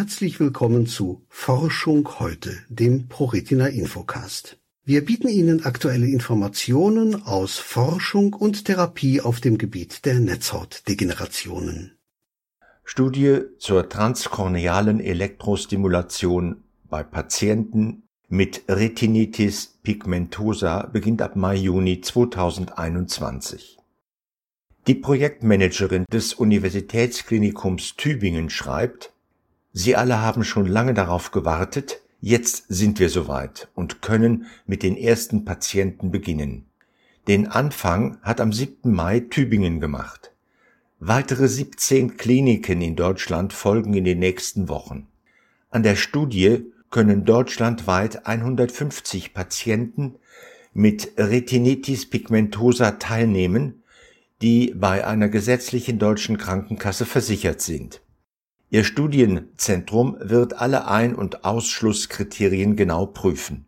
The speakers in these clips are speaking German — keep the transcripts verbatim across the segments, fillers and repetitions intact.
Herzlich willkommen zu Forschung heute, dem ProRetina Infocast. Wir bieten Ihnen aktuelle Informationen aus Forschung und Therapie auf dem Gebiet der Netzhautdegenerationen. Studie zur transkornealen Elektrostimulation bei Patienten mit Retinitis pigmentosa beginnt ab Mai-Juni zweitausendeinundzwanzig. Die Projektmanagerin des Universitätsklinikums Tübingen schreibt: Sie alle haben schon lange darauf gewartet, jetzt sind wir soweit und können mit den ersten Patienten beginnen. Den Anfang hat am siebten Mai Tübingen gemacht. Weitere siebzehn Kliniken in Deutschland folgen in den nächsten Wochen. An der Studie können deutschlandweit hundertfünfzig Patienten mit Retinitis pigmentosa teilnehmen, die bei einer gesetzlichen deutschen Krankenkasse versichert sind. Ihr Studienzentrum wird alle Ein- und Ausschlusskriterien genau prüfen.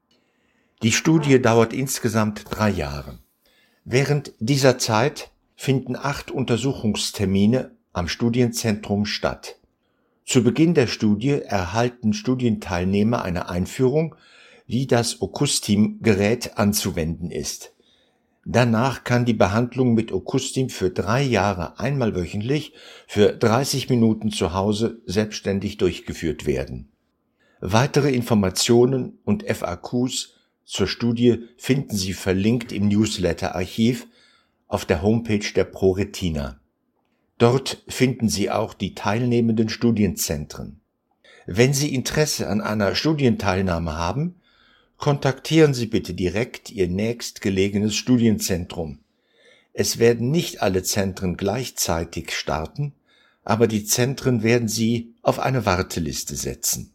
Die Studie dauert insgesamt drei Jahre. Während dieser Zeit finden acht Untersuchungstermine am Studienzentrum statt. Zu Beginn der Studie erhalten Studienteilnehmer eine Einführung, wie das Ocustim-Gerät anzuwenden ist. Danach kann die Behandlung mit Ocustim für drei Jahre einmal wöchentlich für dreißig Minuten zu Hause selbstständig durchgeführt werden. Weitere Informationen und F A Qs zur Studie finden Sie verlinkt im Newsletter-Archiv auf der Homepage der ProRetina. Dort finden Sie auch die teilnehmenden Studienzentren. Wenn Sie Interesse an einer Studienteilnahme haben, kontaktieren Sie bitte direkt Ihr nächstgelegenes Studienzentrum. Es werden nicht alle Zentren gleichzeitig starten, aber die Zentren werden Sie auf eine Warteliste setzen.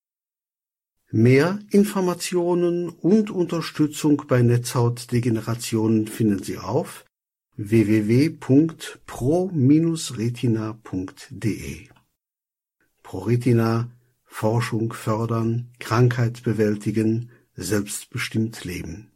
Mehr Informationen und Unterstützung bei Netzhautdegenerationen finden Sie auf w w w punkt pro retina punkt d e. ProRetina, Forschung fördern, Krankheit bewältigen, selbstbestimmt leben.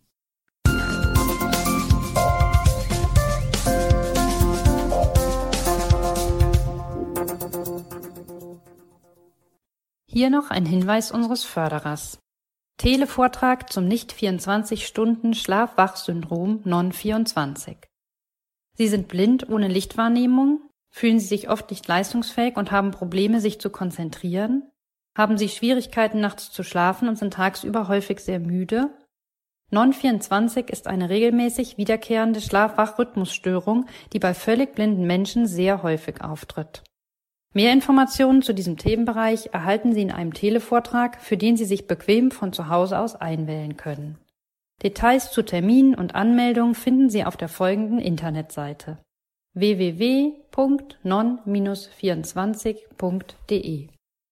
Hier noch ein Hinweis unseres Förderers. Televortrag zum nicht vierundzwanzig Stunden Schlaf-Wach-Syndrom N O N vierundzwanzig. Sie sind blind ohne Lichtwahrnehmung, fühlen Sie sich oft nicht leistungsfähig und haben Probleme, sich zu konzentrieren? Haben Sie Schwierigkeiten, nachts zu schlafen und sind tagsüber häufig sehr müde? N O N vierundzwanzig ist eine regelmäßig wiederkehrende Schlaf-Wach-Rhythmusstörung, die bei völlig blinden Menschen sehr häufig auftritt. Mehr Informationen zu diesem Themenbereich erhalten Sie in einem Televortrag, für den Sie sich bequem von zu Hause aus einwählen können. Details zu Terminen und Anmeldungen finden Sie auf der folgenden Internetseite w w w punkt non vierundzwanzig punkt d e.